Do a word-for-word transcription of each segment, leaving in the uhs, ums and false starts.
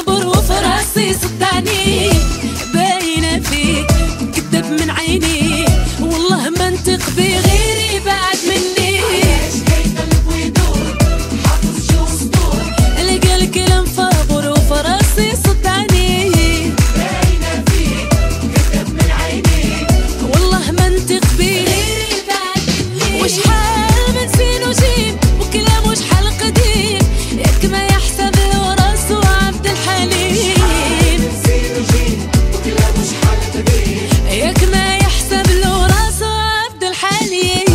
فابور وفي راسي صدعني، باينة فيك كدب من عيني، والله ما انطق بغيري بعد مني. عايش كيف قلب ويدور حافظ شو صدور، لقى الكلام فابور وفي راسي صدعني، باينة فيك كدب من عيني، والله ما انطق بغيري بعد مني. وشحال من سين وجيم وكلام وشحال قديم، ياك ما يحسب له راسو عبد الحليم، نسين وجيم وكلام وشحال قديم، ياك ما يحسب له راسو عبد الحليم.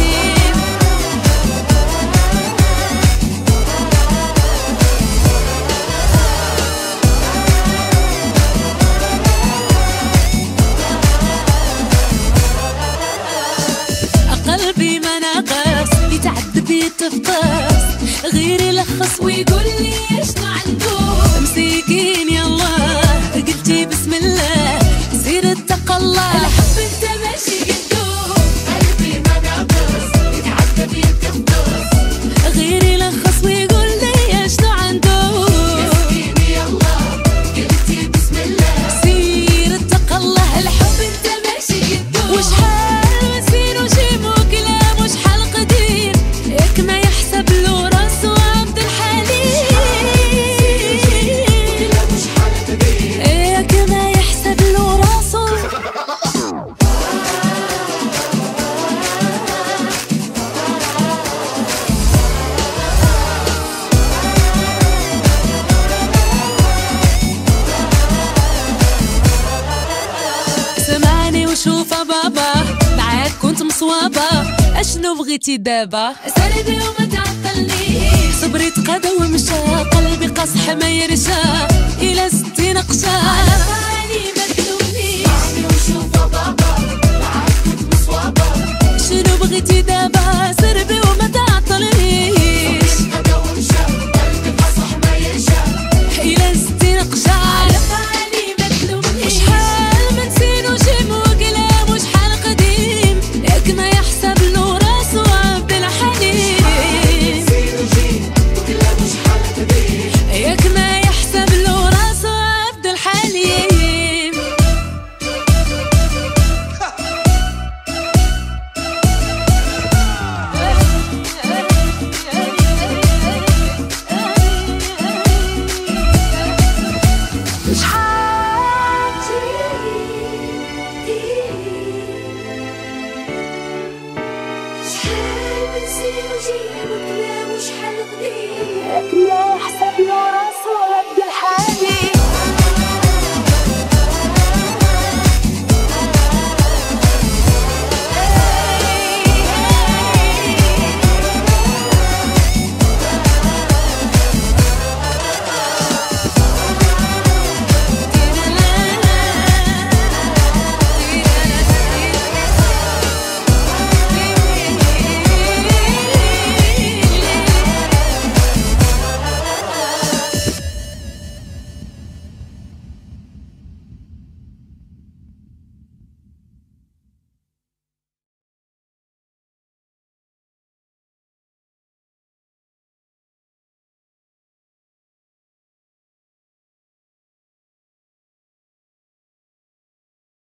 قلبي ما ناقص يتعذب يتفطس، غير يلخص ويقول لي اشنو عنده. مسكين يالله قلتي بسم الله، سير اتق الله، الحب انت ماشي قدو. قلبي ما ناقص يتعذب يتفطس، غير يلخص ويقول لي اشنو عنده. مسكين يالله قلتي بسم الله، سير اتق الله، الحب انت ماشي قدو. وشحال وسين وجيم وكلام وشحال قديم، ياك ما يحسب له راسو عبد الحليم، وكلام وشحال قديم، ياك ما يحسب له راسو. سمعني وشوف يا بابا، معاك كنت مصوابة، اشنو بغيتي دابا؟ سالبي وما تعطلنيش، صبري تقادا ومشى، قلبي قصح ما يرجى.